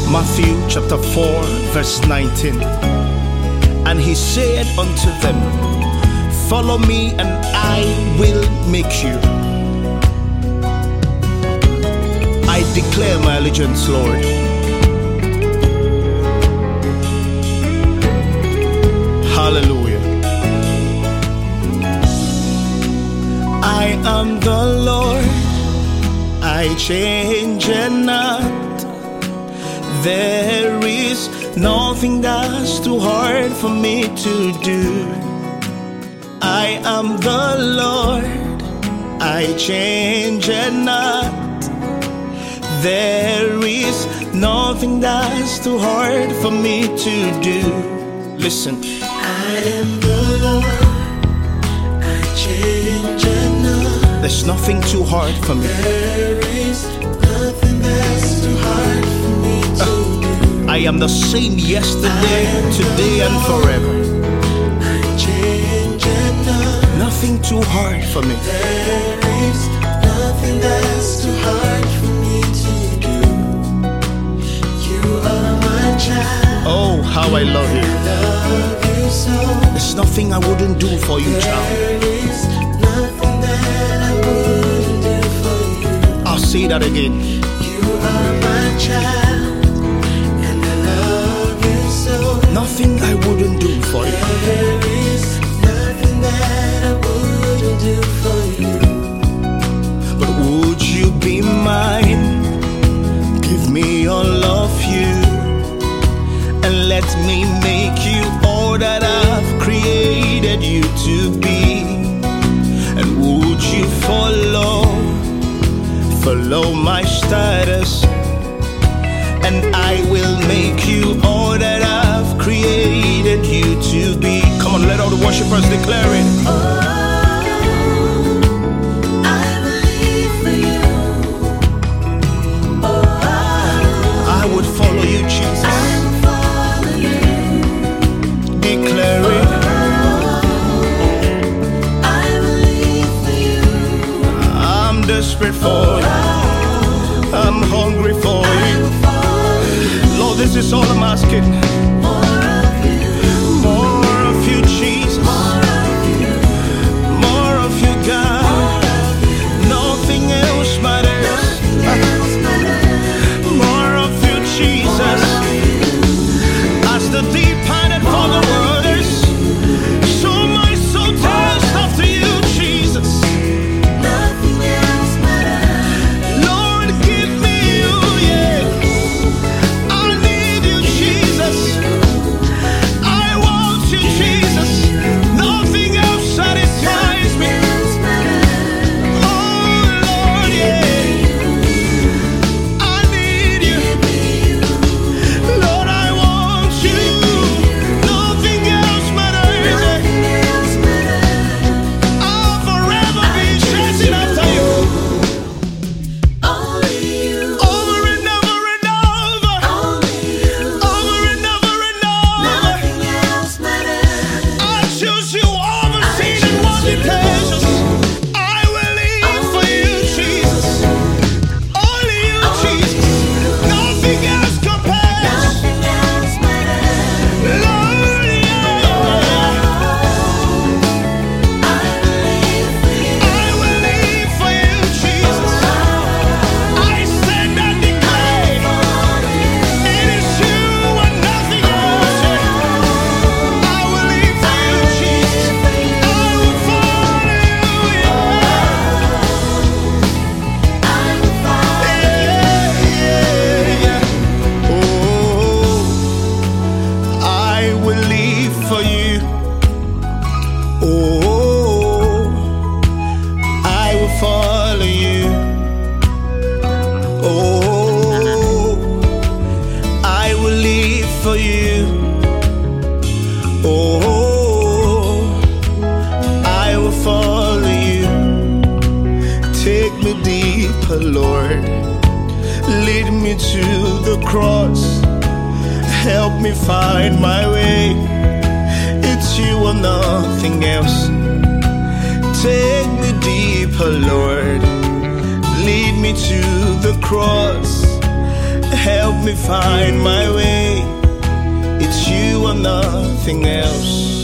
Matthew chapter 4 verse 19. And he said unto them, follow me and I will make you. I declare my allegiance, Lord. Hallelujah. I am the Lord, I change not. There is nothing that's too hard for me to do. I am the Lord, I change not. There is nothing that's too hard for me to do. Listen. I am the Lord, I change not. There's nothing too hard for me. There is nothing that's too hard for me to do. I am the same yesterday, today and forever. I change not. Nothing too hard for me. There is nothing that's too hard for me to do. You are my child. Oh, how I love you. Love you so. There's nothing I wouldn't do for you, child. There is nothing that I wouldn't do for you. I'll say that again. You are my child, and I love you so. Nothing I wouldn't do for you. There is nothing that I wouldn't do for you. But would you be mine? Give me all of you, and let me make you all that I've created you to be. And would you follow my status, and I will make you all that I've created you to be. Come on, let all the worshipers declare it. Follow you, Jesus. I will follow you. Declare it. I will live for you. I'm desperate for you. I'm hungry for you. Lord, this is all I'm asking. More of you, Jesus. More of you, God. Nothing else matters. Jesus, as the deep panted for the waters, so my soul thirsts after you, Jesus. Nothing else matters. Lord, give me you, yeah. I need you, Jesus. I want you, Jesus. Nothing else satisfies me. Oh, Lord, yeah. For you, oh, I will follow you. Take me deeper, Lord. Lead me to the cross. Help me find my way. It's you or nothing else. Take me deeper, Lord. Lead me to the cross. Help me me find my way. It's you and nothing else.